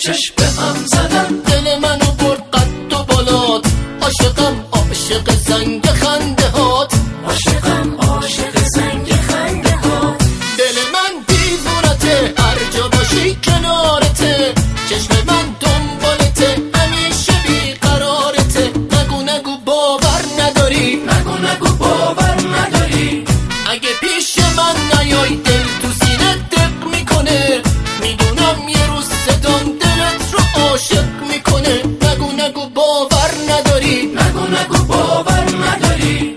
چشم به هم زدن، دل منو برد قد و بالات، عاشقم عاشق زنگ خنده هات، عاشقم عاشق زنگ خنده ها. دل من دیوونته هر جا باشی کنارته، چشم من دنبالته همیشه بیقرارته. نگو نگو باور نداری، نگو نگو باور نداری، اگه پیش من نیای دل تو سینه دق میکنه، میدونم یه روز صدام دلت رو عاشق میکنه. نگو نگو باور نداری، نگو نگو باور نداری.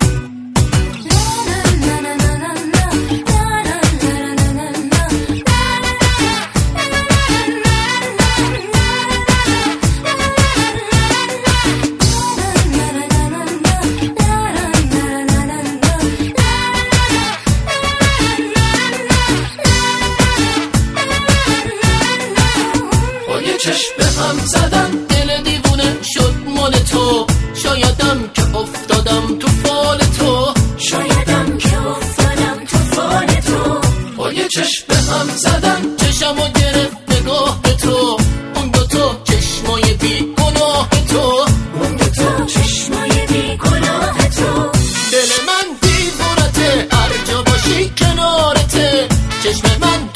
چشم به هم زدن، دل دیوونه شد مال تو، شایدم که افتادم تو فال تو، شایدم که افتادم تو فال تو. با یه چشم به هم زدن، چشمو گرفت نگاه تو، اون دوتا چشمای بی گناه تو، اون دوتا چشمای بی گناه تو. دل من دیوونته هر جا باشی کنارته، چشم من